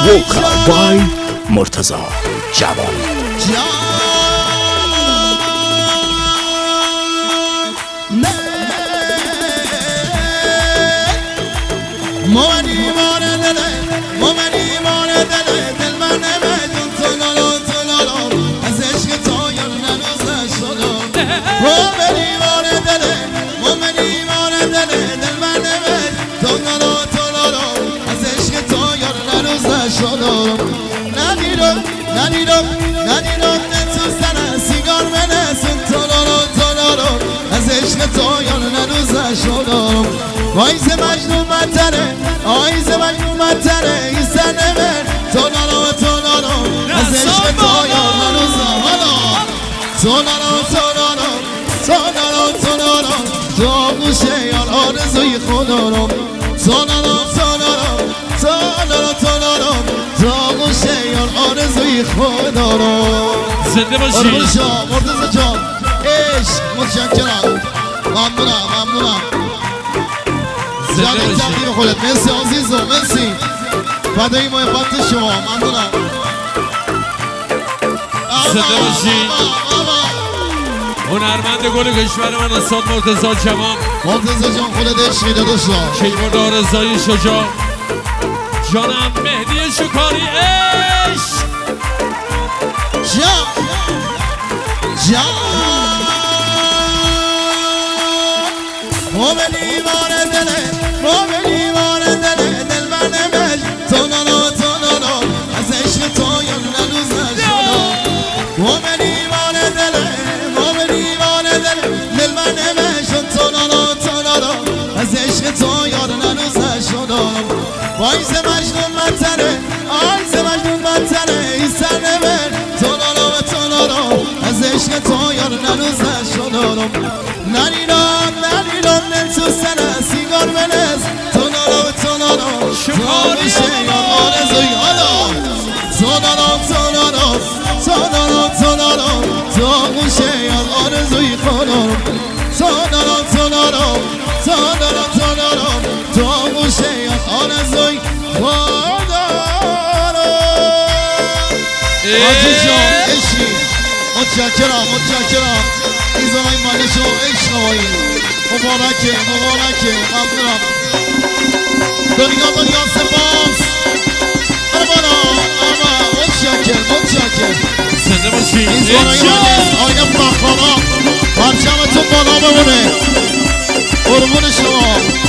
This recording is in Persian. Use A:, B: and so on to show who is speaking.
A: ووکا بای مرتضی جوان.
B: ندیدم نه تو سر سیگار منسون تلالون از عشق تو یار نروزه شدم. آیز مجنون متره آیز مجنون متره این سر نمر تلالون از عشق تو یار نروزه تلالون تو گوشه یار آرزوی خودم تلالون تو گوشه یار آرزوی خودم.
C: زنده باشی
B: مرتضی جان عشق متشکرم ممنونم زنده تقدیم خودت. مرسی عزیزم مرسی فدای محبت شما ممنونم.
C: زنده باشی هنرمند گل کشور من استاد مرتضی جوان.
B: مرتضی جان خودت عشقی داداشم.
C: کیبورد آرزوی شجاع جانم مهدی شکاری عشق
B: جان مومنی ماره دل دل من نمش تلالون از عشق تو یار نروزه شدم. مومنی ماره دل دل من نمش تلالون از عشق تو یار نروزه شدم. آیز مجنون متره این سر نمر تلالون از عشق تو یار نروزه شدم. ندیدم نه تو سر سیگار منس تلالون تو میشه یار آرزوی تلالون تو میشه یار آرزوی خودم تلالون تو میشه یار آرزوی خودم. عزیزم عشقی متشکرم این زمان مالی شما عشق هایی مبارکه ممنونم. دنیا سپاس متشکر
C: زنده باشی
B: این زمانهای من آینه مخوانا پرچمتون بالا بمونه قربون شما.